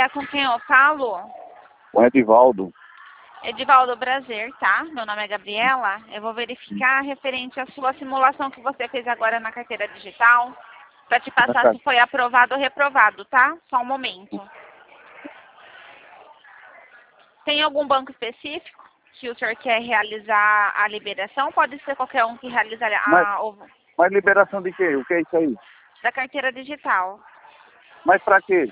dia, com quem eu falo? O Edivaldo. Edivaldo Prazer, tá? Meu nome é Gabriela. Eu vou verificar referente à sua simulação que você fez agora na carteira digital, para te passar se foi aprovado ou reprovado, tá? Só um momento. Tem algum banco específico que o senhor quer realizar a liberação? Pode ser qualquer um que realizar Mas liberação de quê? O que é isso aí? da carteira digital. Mas pra quê?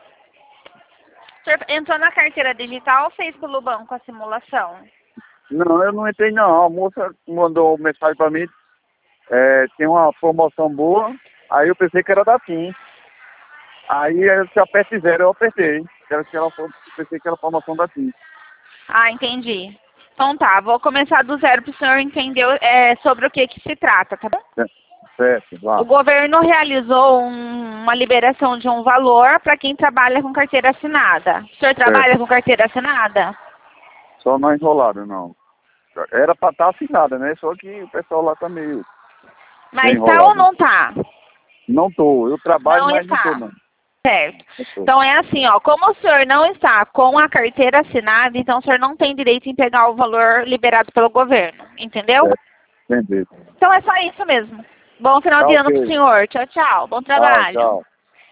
O senhor entrou na carteira digital ou fez pelo banco a simulação? Não, eu não entrei não. A moça mandou mensagem pra mim, tem uma promoção boa, aí eu pensei que era da TIM. Aí se aperte 0, eu apertei. Pensei que era promoção da TIM. Ah, entendi. Então tá, vou começar do zero para o senhor entender sobre o que se trata, tá bom? Certo, vá. O governo realizou uma liberação de um valor para quem trabalha com carteira assinada. O senhor trabalha com carteira assinada? Só não enrolaram, não. Era pra estar assinada, né? Só que o pessoal lá tá meio... Mas tá ou não tá? Não tô. Eu trabalho, Não mas está. não tô, não. Certo. Então é assim, ó, como o senhor não está com a carteira assinada, então o senhor não tem direito em pegar o valor liberado pelo governo, entendeu? Entendi. Então é só isso mesmo. Bom final de ano pro senhor. Tchau, tchau. Bom trabalho. Tchau.